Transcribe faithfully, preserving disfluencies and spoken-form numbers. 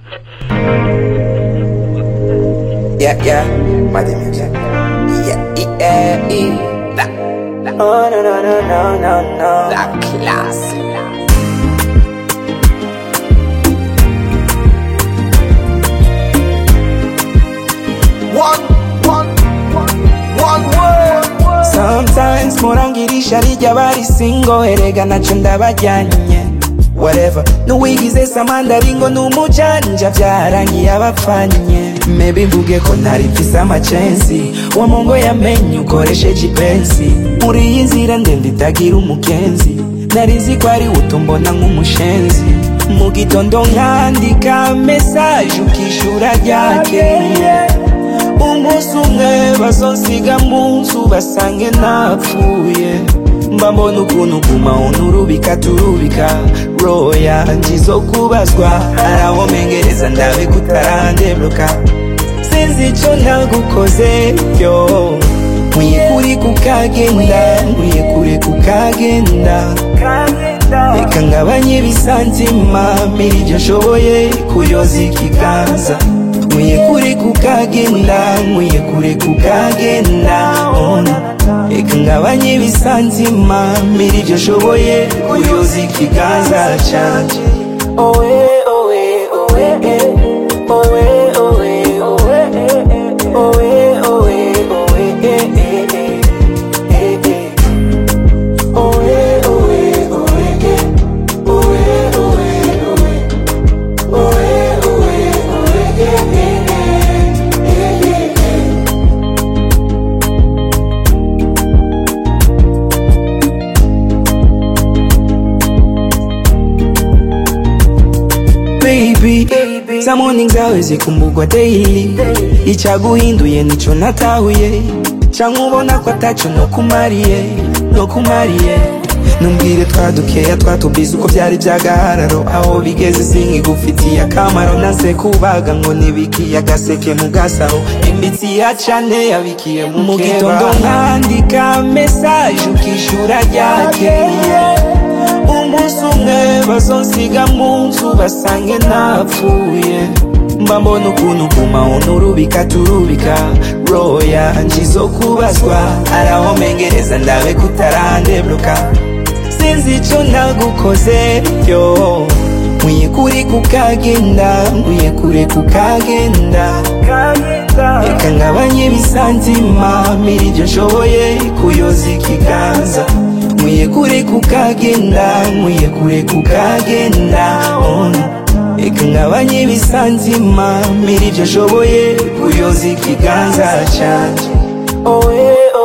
Yeah, yeah, Muddy Music. Yeah, yeah, yeah. That, that. Oh, no, no, no, no, no, no. That class. One, one, one, one word. Sometimes murangirisha rijya bari single erega naco ndabajyanye. Whatever, nuwigize samanda ringo numujanja vyarangiye abapfanye. Maybe mvuge ko ntari mfise amachensi wa mongo yamenye ukoresheje ipensi. Muri iyi nzira ndende itagira umukenzi, narizi ko ari utumbona nk'umushenzi. Mu gitondo nkandika message ukishura ryakeye. Umunsi umwe bazonsiga mu nzu basange napfuye. Mbambona ukuntu guma unurubika turubika roya njizo kubazwa araho mengereza ndabe kutarandebruka. Sinzi ico nagukoze yo nkwiye kuri kukagenda, nkwiye kure kukagenda. Reka ngabanye ibisantima mira ivyo nshoboye kuyoza ikiganza. Nkwiye kure kukagenda, nkwiye kure kukagenda. Reka ngabanye ibisantima mira ivyo nshoboye kuyoza ikiganza canje. Owe owe owe owe owe owe owe owe baby, baby. Some mornings always ikumbugwa daily. Icaguhinduye nico natahuye. Cankubona ko ataco no kumariye, no kumariye. Numbwire twadukeya twatubize uko byari byagahararo. Aho bigeze sinkigufitiye akamaro. Naze kubaga ngo nibikiye agaseke mu gasaho. Imitsi yacane yabikiye mu gitondo nkandika message ukishura ryakeye. Umunsi umwe bazonsiga mu nzu basange napfuye. Mbambona ukuntu guma unurubika turubika roya njizo kubazwa araho mengereza ndabe kutarandebruka. Sinzi ico nagukoze yo nkwiye kuri kukagenda, nkwiye kure kukagenda. Reka ngabanye ibisantima mira ivyo nshoboye kuyoza ikiganza. Nkwiye kure kukagenda, nkwiye kure kukagenda. Reka ngabanye ibisantima mira ivyo nshoboye kuyoza ikiganza canje. Owe